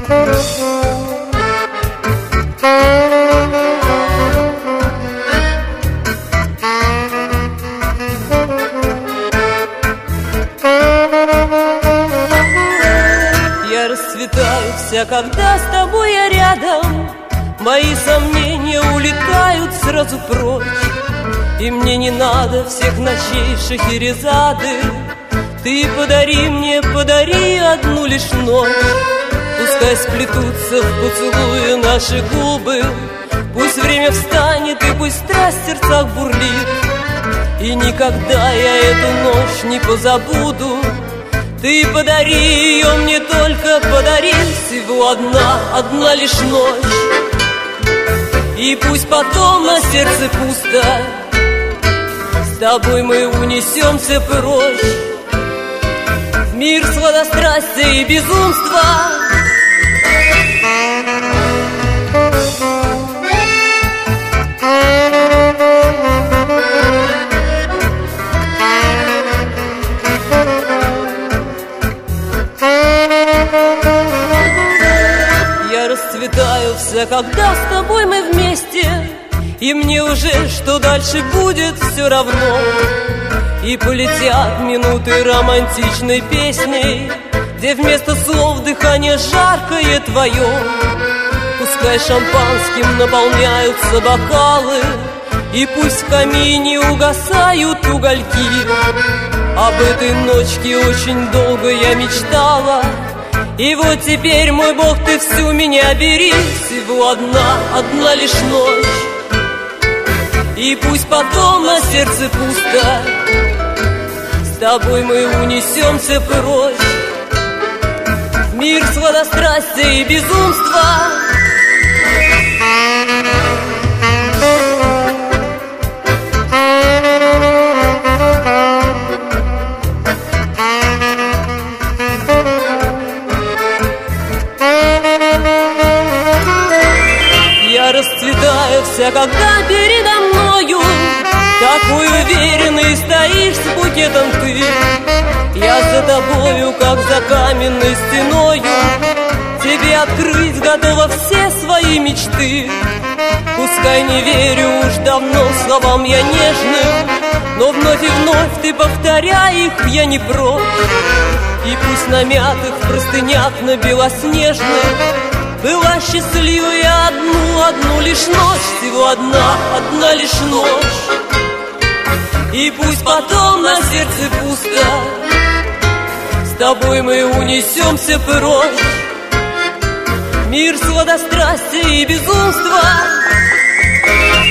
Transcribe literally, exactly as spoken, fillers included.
Я расцветаю вся, когда с тобой я рядом. Мои сомнения улетают сразу прочь, и мне не надо всех ночей Шахерезады. Ты подари мне, подари одну лишь ночь. Пускай сплетутся в поцелуе наши губы, пусть время встанет и пусть страсть в сердцах бурлит. И никогда я эту ночь не позабуду. Ты подари ее мне, только подари. Всего одна, одна лишь ночь. И пусть потом на сердце пусто, с тобой мы унесемся прочь в мир сладострастия и безумства. Я расцветаю вся, когда с тобой мы вместе, и мне уже, что дальше будет, все равно. И полетят минуты романтичной песней, где вместо слов дыхание жаркое твое. Пускай шампанским наполняются бокалы, и пусть в камине угасают угольки. Об этой ночке очень долго я мечтала, и вот теперь, мой Бог, ты всю меня бери. Всего одна, одна лишь ночь. И пусть потом на сердце пусто, с тобой мы унесемся прочь в мир сладострастия и безумства. Я расцветаю вся, когда передо мною такой уверенный стоишь с букетом ты. Я за тобою, как за каменной стеною, тебе открыть готова все свои мечты. Пускай не верю уж давно словам я нежным, но вновь и вновь ты повторяй их, я не прочь. И пусть на мятых простынях, на белоснежных, была счастливая одну, одну лишь ночь. Всего одна, одна лишь ночь. И пусть потом на сердце пусто, с тобой мы унесемся прочь в мир сладострастия и безумства.